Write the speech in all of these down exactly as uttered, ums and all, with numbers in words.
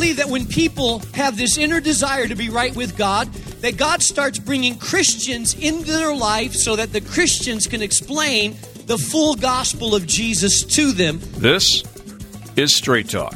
believe that when people have this inner desire to be right with God, that God starts bringing Christians into their life so that the Christians can explain the full gospel of Jesus to them. This is Straight Talk.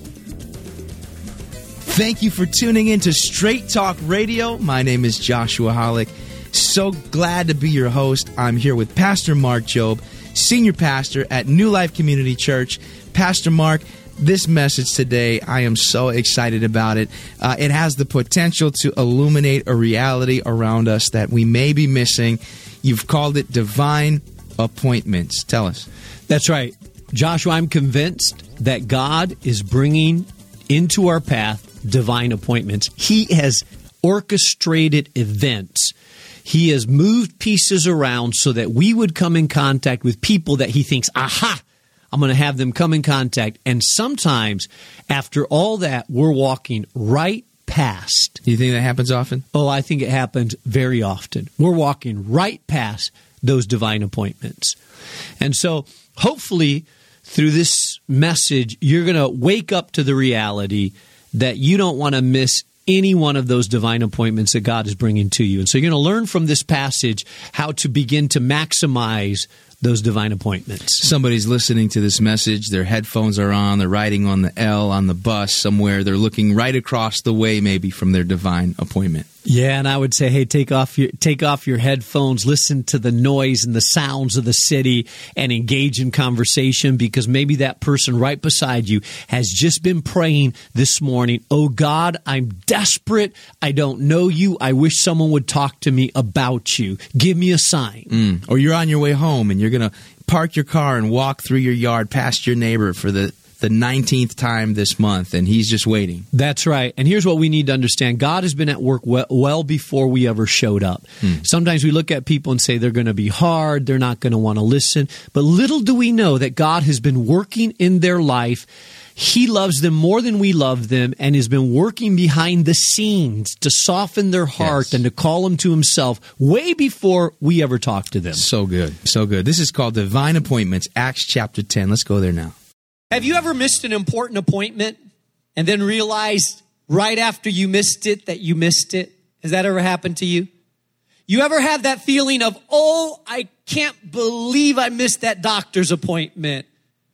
Thank you for tuning in to Straight Talk Radio. My name is Joshua Hollick. So glad to be your host. I'm here with Pastor Mark Jobe, Senior Pastor at New Life Community Church. Pastor Mark, this message today, I am so excited about it. Uh, it has the potential to illuminate a reality around us that we may be missing. You've called it divine appointments. Tell us. That's right. Joshua, I'm convinced that God is bringing into our path divine appointments. He has orchestrated events. He has moved pieces around so that we would come in contact with people that he thinks, aha, I'm going to have them come in contact. And sometimes, after all that, we're walking right past. Do you think that happens often? Oh, I think it happens very often. We're walking right past those divine appointments. And so, hopefully, through this message, you're going to wake up to the reality that you don't want to miss any one of those divine appointments that God is bringing to you. And so you're going to learn from this passage how to begin to maximize those divine appointments. Somebody's listening to this message, their headphones are on, they're riding on the L on the bus somewhere, they're looking right across the way maybe from their divine appointment. Yeah, and I would say, hey, take off your take off your headphones, listen to the noise and the sounds of the city, and engage in conversation, because maybe that person right beside you has just been praying this morning, oh God, I'm desperate, I don't know you, I wish someone would talk to me about you. Give me a sign. Mm. Or you're on your way home and you're going to park your car and walk through your yard past your neighbor for the the nineteenth time this month, and he's just waiting. That's right. And here's what we need to understand. God has been at work well, well before we ever showed up. Hmm. Sometimes we look at people and say they're going to be hard, they're not going to want to listen. But little do we know that God has been working in their life. He loves them more than we love them, and has been working behind the scenes to soften their heart yes. and to call them to himself way before we ever talk to them. So good. So good. This is called Divine Appointments, Acts chapter ten. Let's go there now. Have you ever missed an important appointment and then realized right after you missed it that you missed it? Has that ever happened to you? You ever had that feeling of, oh, I can't believe I missed that doctor's appointment?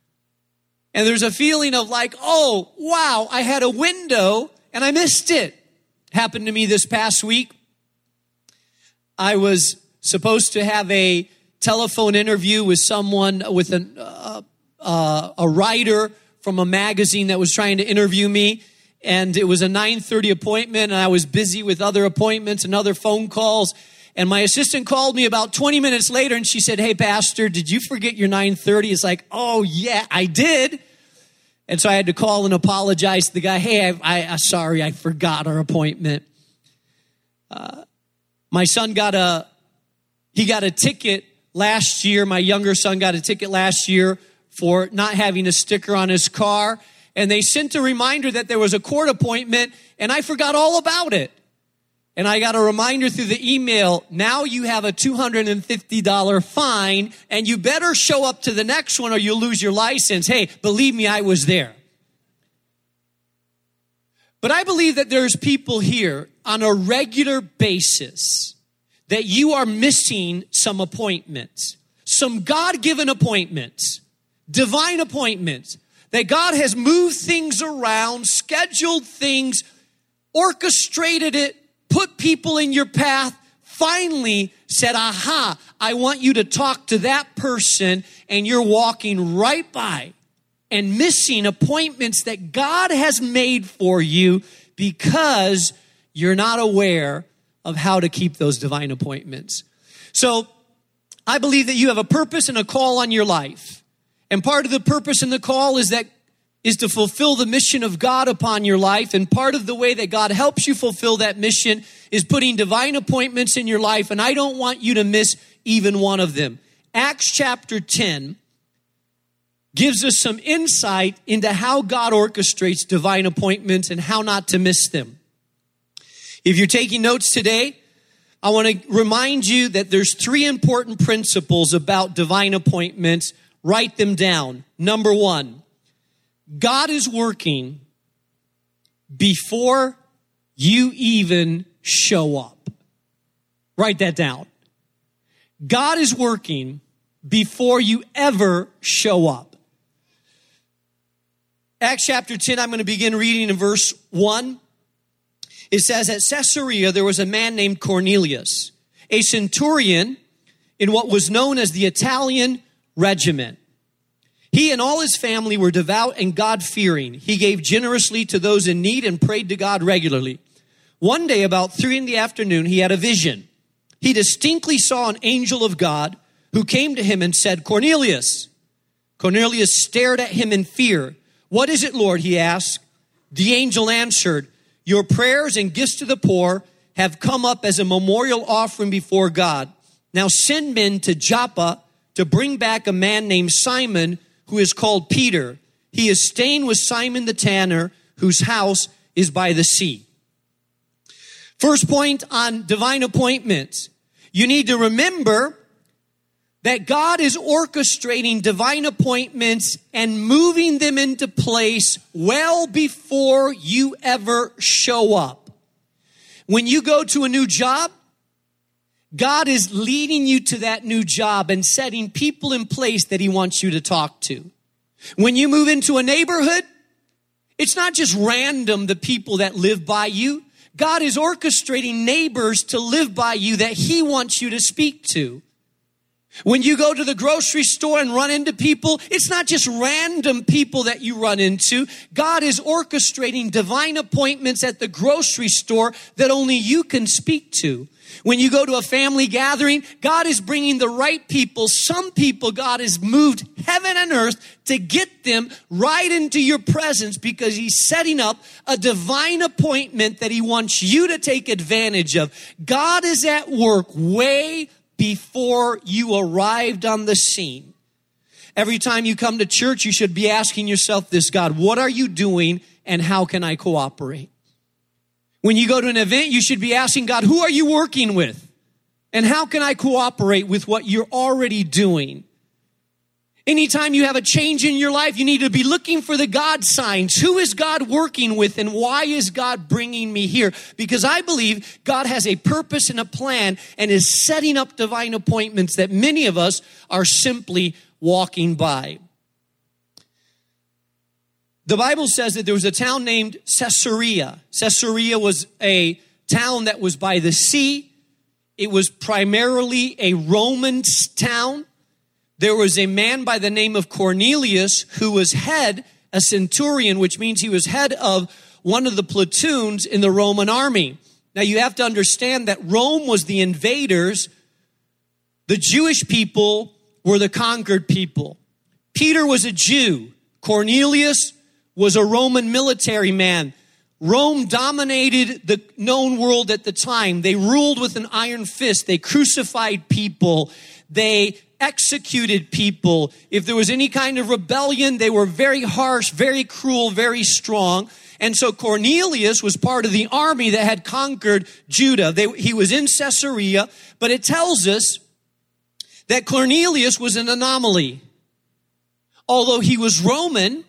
And there's a feeling of like, oh, wow, I had a window and I missed it. Happened to me this past week. I was supposed to have a telephone interview with someone, with an uh, Uh, a writer from a magazine that was trying to interview me, and it was a nine thirty appointment, and I was busy with other appointments and other phone calls, and my assistant called me about twenty minutes later, and she said, hey, Pastor, did you forget your nine thirty? It's like, oh, yeah, I did. And so I had to call and apologize to the guy. Hey, I, I, I'm sorry, I forgot our appointment. Uh, my son got a, he got a ticket last year. My younger son got a ticket last year for not having a sticker on his car. And they sent a reminder that there was a court appointment, and I forgot all about it. And I got a reminder through the email, now you have a two hundred fifty dollars fine, and you better show up to the next one or you'll lose your license. Hey, believe me, I was there. But I believe that there's people here on a regular basis that you are missing some appointments, some God-given appointments, divine appointments, that God has moved things around, scheduled things, orchestrated it, put people in your path, finally said, aha, I want you to talk to that person, and you're walking right by and missing appointments that God has made for you because you're not aware of how to keep those divine appointments. So I believe that you have a purpose and a call on your life. And part of the purpose and the call is that is to fulfill the mission of God upon your life. And part of the way that God helps you fulfill that mission is putting divine appointments in your life. And I don't want you to miss even one of them. Acts chapter ten gives us some insight into how God orchestrates divine appointments and how not to miss them. If you're taking notes today, I want to remind you that there's three important principles about divine appointments. Write them down. Number one, God is working before you even show up. Write that down. God is working before you ever show up. Acts chapter ten, I'm going to begin reading in verse one. It says, at Caesarea, there was a man named Cornelius, a centurion in what was known as the Italian regiment. He and all his family were devout and God-fearing. He gave generously to those in need and prayed to God regularly. One day, about three in the afternoon, he had a vision. He distinctly saw an angel of God who came to him and said, Cornelius. Cornelius stared at him in fear. What is it, Lord? He asked. The angel answered, your prayers and gifts to the poor have come up as a memorial offering before God. Now send men to Joppa to bring back a man named Simon, who is called Peter. He is staying with Simon the tanner, whose house is by the sea. First point on divine appointments. You need to remember that God is orchestrating divine appointments and moving them into place well before you ever show up. When you go to a new job, God is leading you to that new job and setting people in place that he wants you to talk to. When you move into a neighborhood, it's not just random the people that live by you. God is orchestrating neighbors to live by you that he wants you to speak to. When you go to the grocery store and run into people, it's not just random people that you run into. God is orchestrating divine appointments at the grocery store that only you can speak to. When you go to a family gathering, God is bringing the right people. Some people, God has moved heaven and earth to get them right into your presence because he's setting up a divine appointment that he wants you to take advantage of. God is at work way before you arrived on the scene. Every time you come to church, you should be asking yourself this, God, what are you doing and how can I cooperate? When you go to an event, you should be asking God, who are you working with? And how can I cooperate with what you're already doing? Anytime you have a change in your life, you need to be looking for the God signs. Who is God working with and why is God bringing me here? Because I believe God has a purpose and a plan and is setting up divine appointments that many of us are simply walking by. The Bible says that there was a town named Caesarea. Caesarea was a town that was by the sea. It was primarily a Roman town. There was a man by the name of Cornelius who was head, a centurion, which means he was head of one of the platoons in the Roman army. Now you have to understand that Rome was the invaders. The Jewish people were the conquered people. Peter was a Jew. Cornelius was a Roman military man. Rome dominated the known world at the time. They ruled with an iron fist. They crucified people. They executed people. If there was any kind of rebellion, they were very harsh, very cruel, very strong. And so Cornelius was part of the army that had conquered Judah. They, he was in Caesarea, but it tells us that Cornelius was an anomaly. Although he was Roman,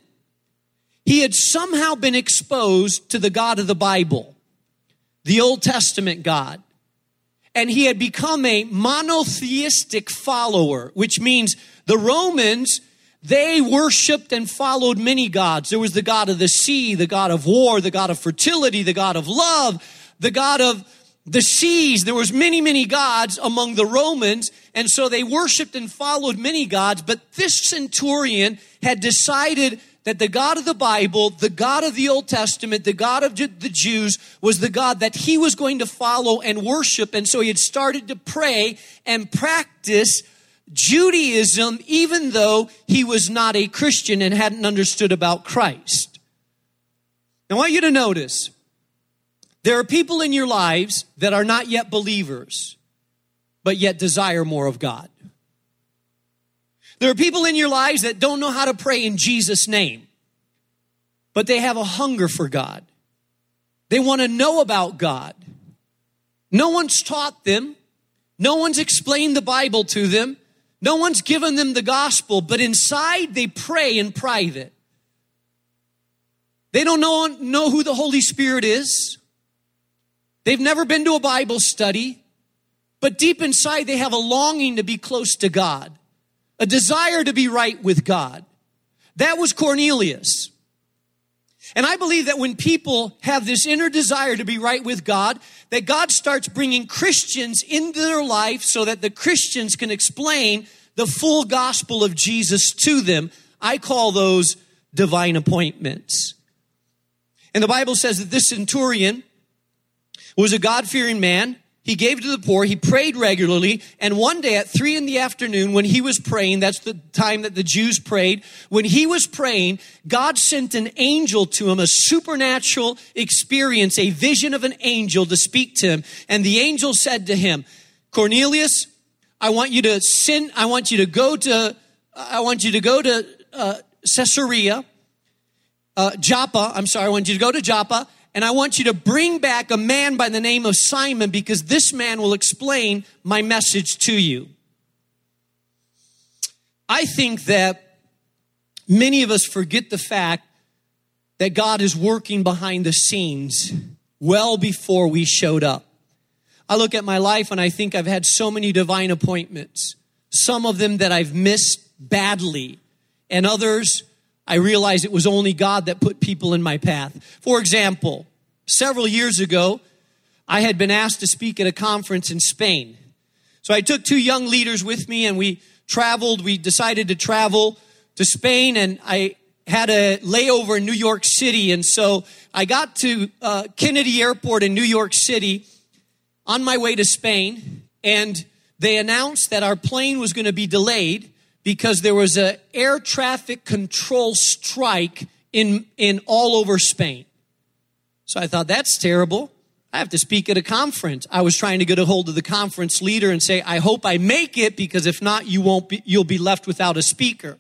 he had somehow been exposed to the God of the Bible, the Old Testament God. And he had become a monotheistic follower, which means the Romans, they worshiped and followed many gods. There was the God of the sea, the God of war, the God of fertility, the God of love, the God of the seas. There was many, many gods among the Romans. And so they worshiped and followed many gods. But this centurion had decided that the God of the Bible, the God of the Old Testament, the God of the Jews was the God that he was going to follow and worship. And so he had started to pray and practice Judaism, even though he was not a Christian and hadn't understood about Christ. Now I want you to notice, there are people in your lives that are not yet believers, but yet desire more of God. There are people in your lives that don't know how to pray in Jesus' name, but they have a hunger for God. They want to know about God. No one's taught them. No one's explained the Bible to them. No one's given them the gospel, but inside they pray in private. They don't know, know who the Holy Spirit is. They've never been to a Bible study. But deep inside, they have a longing to be close to God, a desire to be right with God. That was Cornelius. And I believe that when people have this inner desire to be right with God, that God starts bringing Christians into their life so that the Christians can explain the full gospel of Jesus to them. I call those divine appointments. And the Bible says that this centurion was a God-fearing man. He gave to the poor. He prayed regularly. And one day at three in the afternoon when he was praying, that's the time that the Jews prayed. When he was praying, God sent an angel to him, a supernatural experience, a vision of an angel to speak to him. And the angel said to him, Cornelius, I want you to sin. I want you to go to, I want you to go to uh, Caesarea, uh, Joppa. I'm sorry. I want you to go to Joppa. And I want you to bring back a man by the name of Simon, because this man will explain my message to you. I think that many of us forget the fact that God is working behind the scenes well before we showed up. I look at my life and I think I've had so many divine appointments, some of them that I've missed badly, and others I realized it was only God that put people in my path. For example, several years ago, I had been asked to speak at a conference in Spain. So I took two young leaders with me and we traveled. We decided to travel to Spain, and I had a layover in New York City. And so I got to uh, Kennedy Airport in New York City on my way to Spain, and they announced that our plane was going to be delayed because there was an air traffic control strike in, in all over Spain. So I thought, that's terrible. I have to speak at a conference. I was trying to get a hold of the conference leader and say, I hope I make it, because if not, you won't be, you'll be left without a speaker.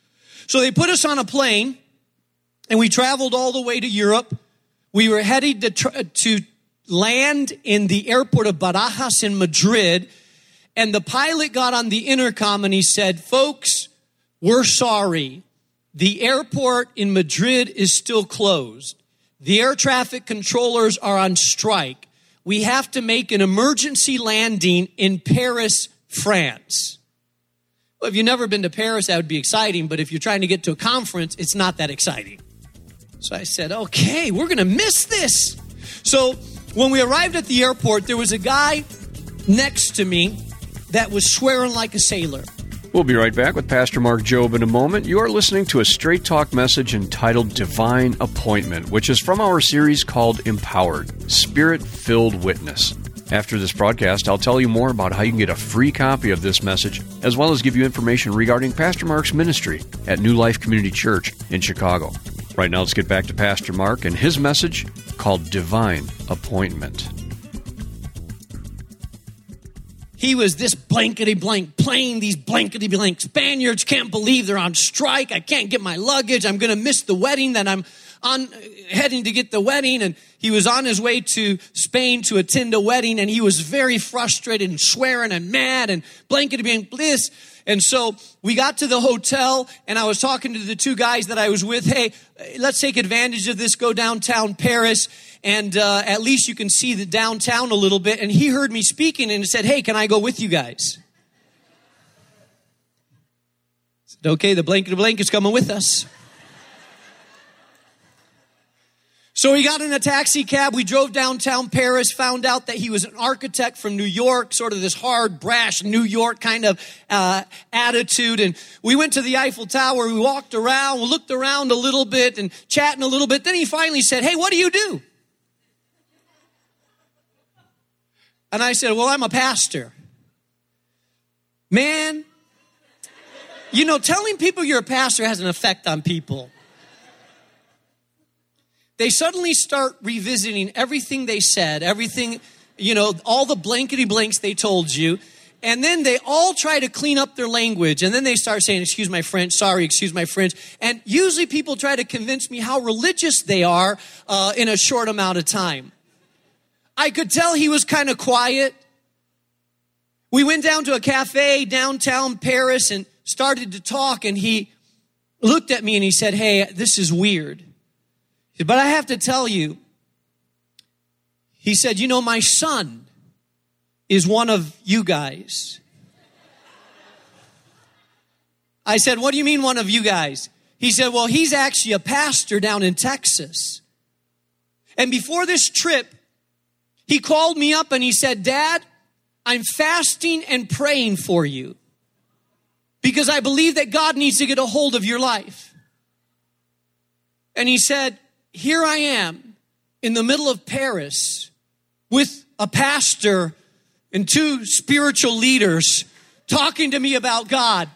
So they put us on a plane and we traveled all the way to Europe. We were headed to, tr- to land in the airport of Barajas in Madrid. And the pilot got on the intercom and he said, folks, we're sorry. The airport in Madrid is still closed. The air traffic controllers are on strike. We have to make an emergency landing in Paris, France. Well, if you've never been to Paris, that would be exciting. But if you're trying to get to a conference, it's not that exciting. So I said, okay, we're going to miss this. So when we arrived at the airport, there was a guy next to me that was swearing like a sailor. We'll be right back with Pastor Mark Jobe in a moment. You are listening to a Straight Talk message entitled Divine Appointment, which is from our series called Empowered, Spirit-Filled Witness. After this broadcast, I'll tell you more about how you can get a free copy of this message, as well as give you information regarding Pastor Mark's ministry at New Life Community Church in Chicago. Right now, let's get back to Pastor Mark and his message called Divine Appointment. He was this blankety-blank plane, these blankety-blank Spaniards can't believe they're on strike. I can't get my luggage. I'm going to miss the wedding that I'm on, heading to get the wedding. And he was on his way to Spain to attend a wedding, and he was very frustrated and swearing and mad and blankety-blank this. And so we got to the hotel, and I was talking to the two guys that I was with. Hey, let's take advantage of this, go downtown Paris, and uh, at least you can see the downtown a little bit. And he heard me speaking and said, hey, can I go with you guys? I said, okay, the blanket blank is coming with us. So we got in a taxi cab. We drove downtown Paris, found out that he was an architect from New York, sort of this hard, brash New York kind of uh, attitude. And we went to the Eiffel Tower. We walked around, we looked around a little bit and chatting a little bit. Then he finally said, hey, what do you do? And I said, well, I'm a pastor. Man, you know, telling people you're a pastor has an effect on people. They suddenly start revisiting everything they said, everything, you know, all the blankety blanks they told you. And then they all try to clean up their language. And then they start saying, excuse my French, sorry, excuse my French. And usually people try to convince me how religious they are uh, in a short amount of time. I could tell he was kind of quiet. We went down to a cafe downtown Paris and started to talk. And he looked at me and he said, hey, this is weird. But I have to tell you, he said, you know, my son is one of you guys. I said, what do you mean one of you guys? He said, well, he's actually a pastor down in Texas. And before this trip, he called me up and he said, Dad, I'm fasting and praying for you because I believe that God needs to get a hold of your life. And he said, here I am in the middle of Paris with a pastor and two spiritual leaders talking to me about God.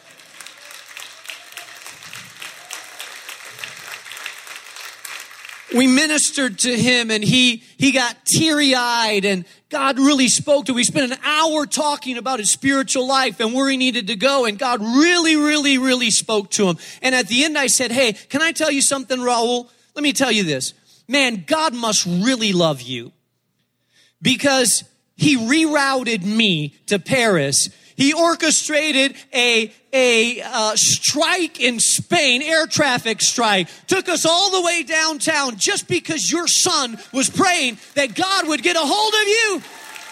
We ministered to him and he, he got teary-eyed and God really spoke to him. We spent an hour talking about his spiritual life and where he needed to go. And God really, really, really spoke to him. And at the end I said, hey, can I tell you something, Raul? Let me tell you this. Man, God must really love you because he rerouted me to Paris. He orchestrated a, a uh, strike in Spain, air traffic strike, took us all the way downtown just because your son was praying that God would get a hold of you.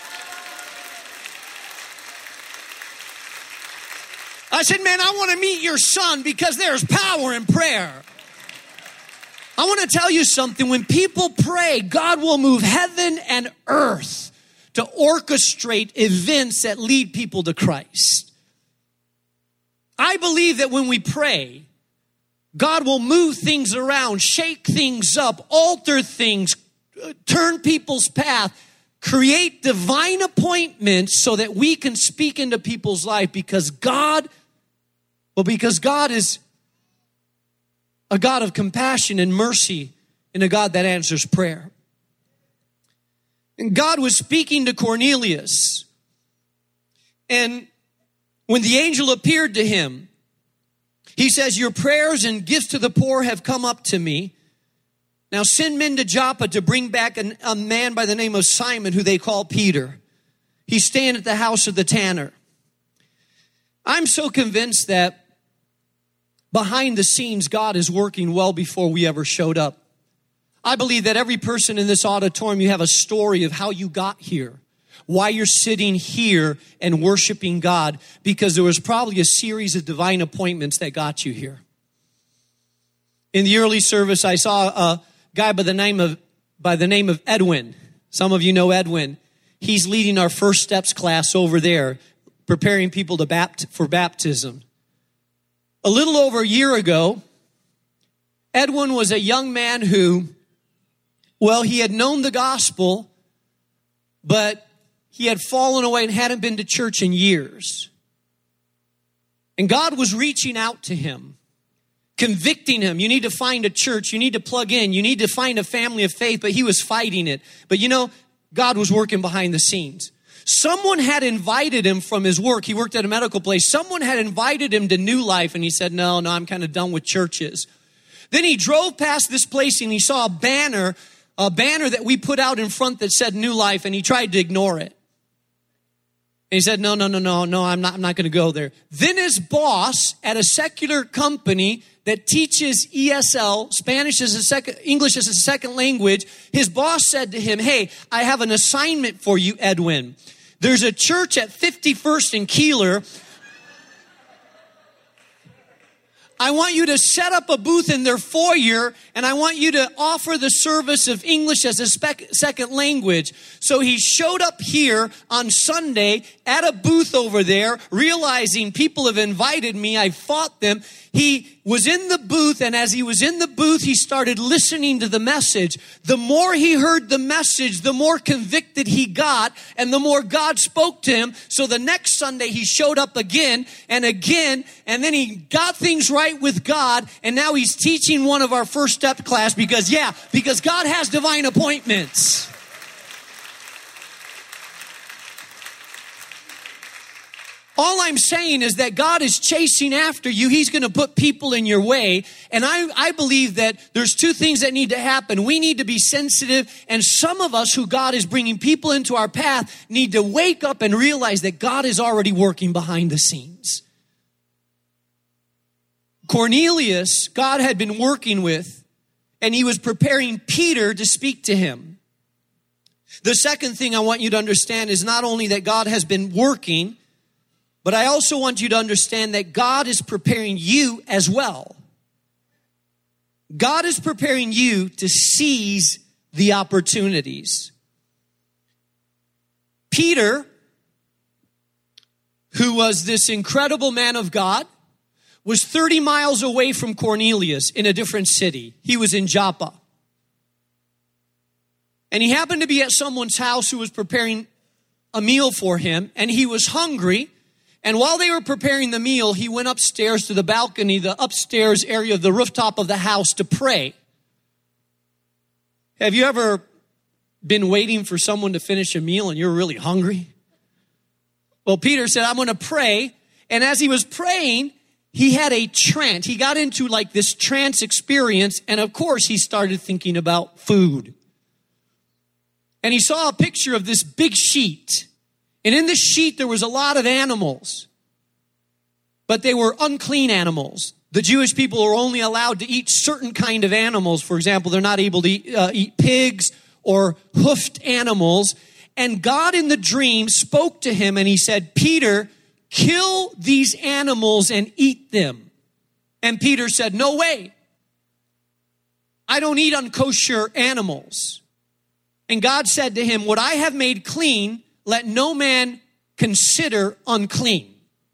I said, man, I want to meet your son because there's power in prayer. I want to tell you something. When people pray, God will move heaven and earth to orchestrate events that lead people to Christ. I believe that when we pray, God will move things around, shake things up, alter things, turn people's path, create divine appointments so that we can speak into people's life because God, well, because God is a God of compassion and mercy and a God that answers prayer. And God was speaking to Cornelius. And when the angel appeared to him, he says, your prayers and gifts to the poor have come up to me. Now send men to Joppa to bring back an, a man by the name of Simon, who they call Peter. He's staying at the house of the tanner. I'm so convinced that behind the scenes, God is working well before we ever showed up. I believe that every person in this auditorium, you have a story of how you got here, why you're sitting here and worshiping God, because there was probably a series of divine appointments that got you here. In the early service, I saw a guy by the name of by the name of Edwin. Some of you know Edwin. He's leading our First Steps class over there, preparing people to bapt- for baptism. A little over a year ago, Edwin was a young man who, well, he had known the gospel, but he had fallen away and hadn't been to church in years. And God was reaching out to him, convicting him. You need to find a church. You need to plug in. You need to find a family of faith. But he was fighting it. But you know, God was working behind the scenes. Someone had invited him from his work. He worked at a medical place. Someone had invited him to New Life. And he said, no, no, I'm kind of done with churches. Then he drove past this place and he saw a banner, a banner that we put out in front that said New Life. And he tried to ignore it. And he said, no, no, no, no, no, I'm not, I'm not going to go there. Then his boss at a secular company that teaches E S L, Spanish as a second, English as a second language, his boss said to him, hey, I have an assignment for you, Edwin. There's a church at fifty-first and Keeler. I want you to set up a booth in their foyer, and I want you to offer the service of English as a spec- second language. So he showed up here on Sunday at a booth over there, realizing people have invited me, I fought them. He was in the booth, and as he was in the booth, he started listening to the message. The more he heard the message, the more convicted he got, and the more God spoke to him. So the next Sunday, he showed up again and again, and then he got things right with God, and now he's teaching one of our First Step class because, yeah, because God has divine appointments. All I'm saying is that God is chasing after you. He's going to put people in your way. And I, I believe that there's two things that need to happen. We need to be sensitive. And some of us who God is bringing people into our path need to wake up and realize that God is already working behind the scenes. Cornelius, God had been working with and he was preparing Peter to speak to him. The second thing I want you to understand is not only that God has been working, but I also want you to understand that God is preparing you as well. God is preparing you to seize the opportunities. Peter, who was this incredible man of God, was thirty miles away from Cornelius in a different city. He was in Joppa. And he happened to be at someone's house who was preparing a meal for him, and he was hungry. And while they were preparing the meal, he went upstairs to the balcony, the upstairs area of the rooftop of the house to pray. Have you ever been waiting for someone to finish a meal and you're really hungry? Well, Peter said, I'm going to pray. And as he was praying, he had a trance. He got into like this trance experience. And of course, he started thinking about food. And he saw a picture of this big sheet. And in this sheet, there was a lot of animals. But they were unclean animals. The Jewish people are only allowed to eat certain kind of animals. For example, they're not able to eat, uh, eat pigs or hoofed animals. And God in the dream spoke to him and he said, Peter, kill these animals and eat them. And Peter said, no way. I don't eat unkosher animals. And God said to him, what I have made clean, let no man consider unclean.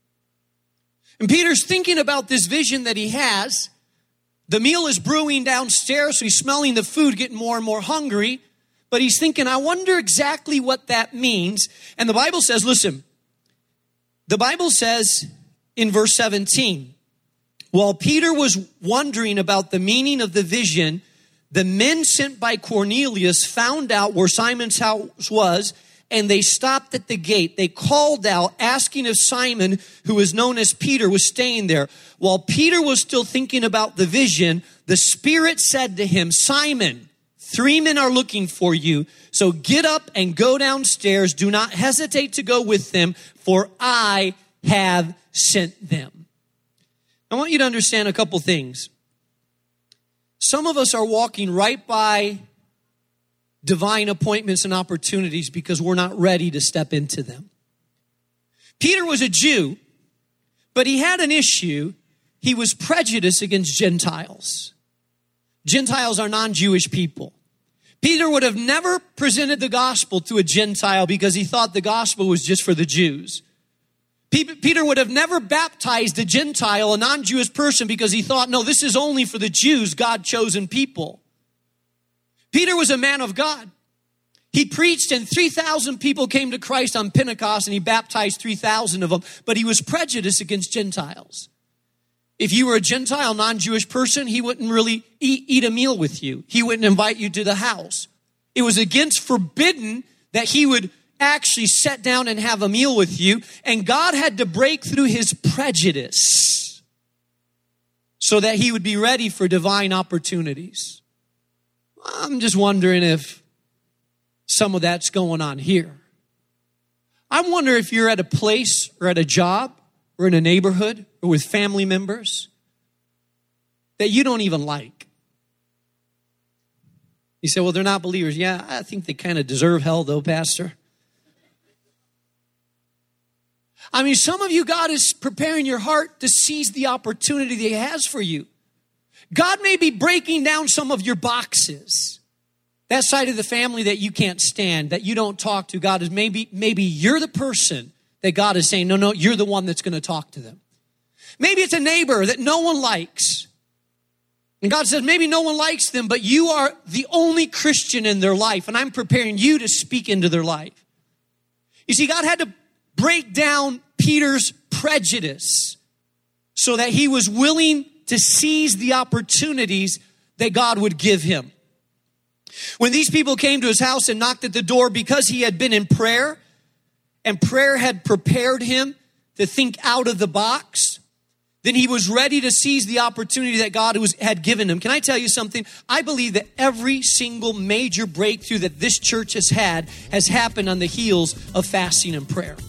And Peter's thinking about this vision that he has. The meal is brewing downstairs, so he's smelling the food, getting more and more hungry. But he's thinking, I wonder exactly what that means. And the Bible says, listen, the Bible says in verse seventeen, while Peter was wondering about the meaning of the vision, the men sent by Cornelius found out where Simon's house was, and they stopped at the gate. They called out, asking if Simon, who is known as Peter, was staying there. While Peter was still thinking about the vision, the Spirit said to him, Simon, three men are looking for you. So get up and go downstairs. Do not hesitate to go with them, for I have sent them. I want you to understand a couple things. Some of us are walking right by divine appointments and opportunities because we're not ready to step into them. Peter was a Jew, but he had an issue. He was prejudiced against Gentiles. Gentiles are non-Jewish people. Peter would have never presented the gospel to a Gentile because he thought the gospel was just for the Jews. Peter would have never baptized a Gentile, a non-Jewish person, because he thought, no, this is only for the Jews, God-chosen people. Peter was a man of God. He preached and three thousand people came to Christ on Pentecost and he baptized three thousand of them, but he was prejudiced against Gentiles. If you were a Gentile, non-Jewish person, he wouldn't really eat, eat a meal with you. He wouldn't invite you to the house. It was against forbidden that he would actually sit down and have a meal with you. And God had to break through his prejudice so that he would be ready for divine opportunities. I'm just wondering if some of that's going on here. I wonder if you're at a place or at a job or in a neighborhood or with family members that you don't even like. You say, well, they're not believers. Yeah, I think they kind of deserve hell though, Pastor. I mean, some of you, God is preparing your heart to seize the opportunity that he has for you. God may be breaking down some of your boxes. That side of the family that you can't stand, that you don't talk to, God is maybe, maybe you're the person that God is saying, no, no, you're the one that's going to talk to them. Maybe it's a neighbor that no one likes. And God says, maybe no one likes them, but you are the only Christian in their life, and I'm preparing you to speak into their life. You see, God had to break down Peter's prejudice so that he was willing to seize the opportunities that God would give him. When these people came to his house and knocked at the door, because he had been in prayer and prayer had prepared him to think out of the box, then he was ready to seize the opportunity that God was, had given him. Can I tell you something? I believe that every single major breakthrough that this church has had has happened on the heels of fasting and prayer.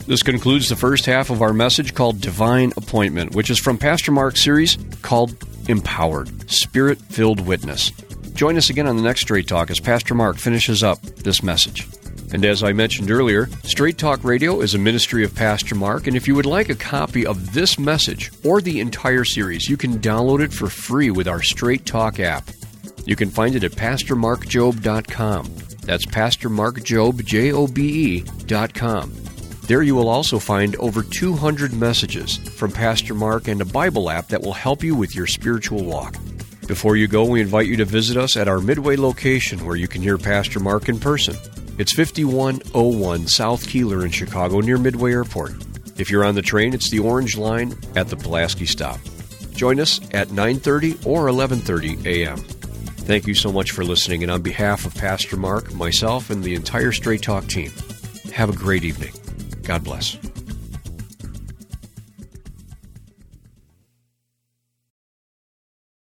This concludes the first half of our message called Divine Appointment, which is from Pastor Mark's series called Empowered, Spirit-Filled Witness. Join us again on the next Straight Talk as Pastor Mark finishes up this message. And as I mentioned earlier, Straight Talk Radio is a ministry of Pastor Mark, and if you would like a copy of this message or the entire series, you can download it for free with our Straight Talk app. You can find it at pastor mark jobe dot com. That's pastor mark jobe, J O B E, dot com. There you will also find over two hundred messages from Pastor Mark and a Bible app that will help you with your spiritual walk. Before you go, we invite you to visit us at our Midway location where you can hear Pastor Mark in person. It's fifty-one oh one South Keeler in Chicago near Midway Airport. If you're on the train, it's the Orange Line at the Pulaski stop. Join us at nine thirty or eleven thirty a.m. Thank you so much for listening, and on behalf of Pastor Mark, myself, and the entire Straight Talk team, have a great evening. God bless.